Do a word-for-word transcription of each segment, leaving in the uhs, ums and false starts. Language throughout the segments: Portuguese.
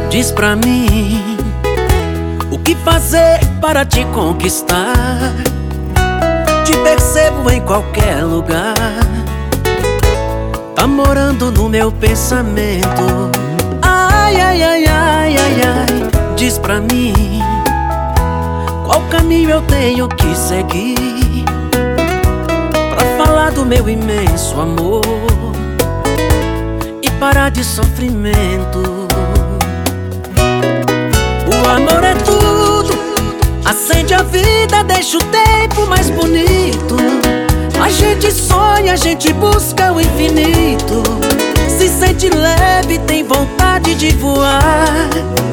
Diz pra mim o que fazer para te conquistar. Te percebo em qualquer lugar, tá morando no meu pensamento. Ai, ai, ai, ai, ai, ai. Diz pra mim qual caminho eu tenho que seguir pra falar do meu imenso amor e parar de sofrimento. O amor é tudo, acende a vida, deixa o tempo mais bonito. A gente sonha, a gente busca o infinito, se sente leve, tem vontade de voar.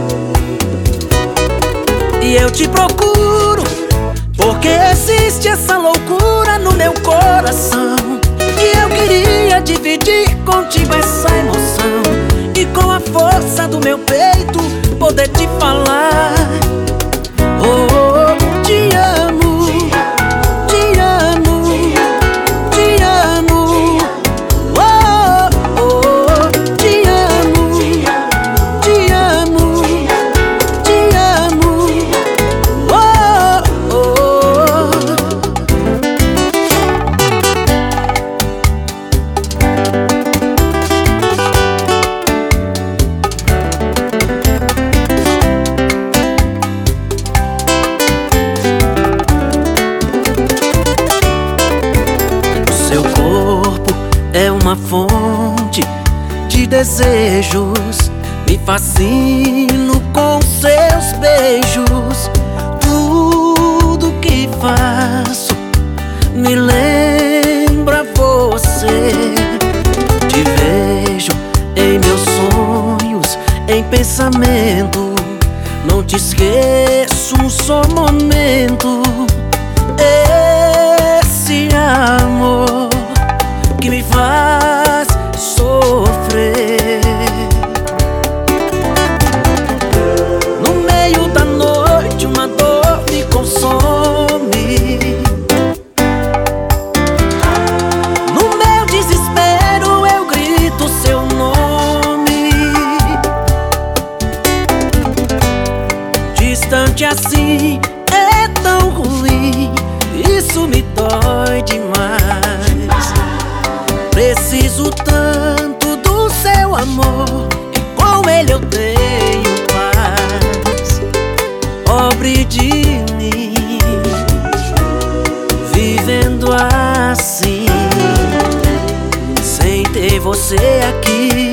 E eu te procuro, porque existe essa loucura no meu coração, e eu queria dividir contigo essa emoção, e com a força do meu peito poder te falar. Oh, oh, te amo, te amo, te amo. Oh, oh, te amo, te amo, te amo. Oh, oh. Seu corpo é uma fonte de desejos, me fascino com seus beijos. Tudo que faço me lembra você. Te vejo em meus sonhos, em pensamento, não te esqueço um só momento. Esse amor que me faz sofrer, no meio da noite uma dor me consome. No meu desespero eu grito seu nome. Distante assim é tão ruim, isso me dói demais. Preciso tanto do seu amor, e com ele eu tenho paz. Pobre de mim, vivendo assim, sem ter você aqui.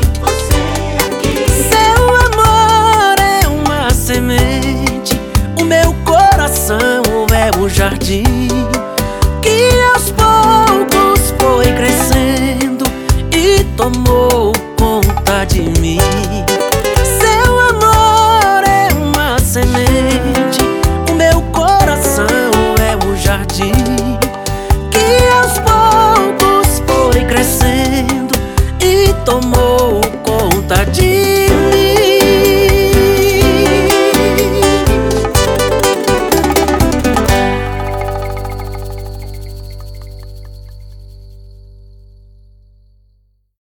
Seu amor é uma semente, o meu coração é um jardim que aos poucos foi crescendo e tomou conta de mim. Seu amor é uma semente, o meu coração é um jardim que aos poucos foi crescendo e tomou conta de mim.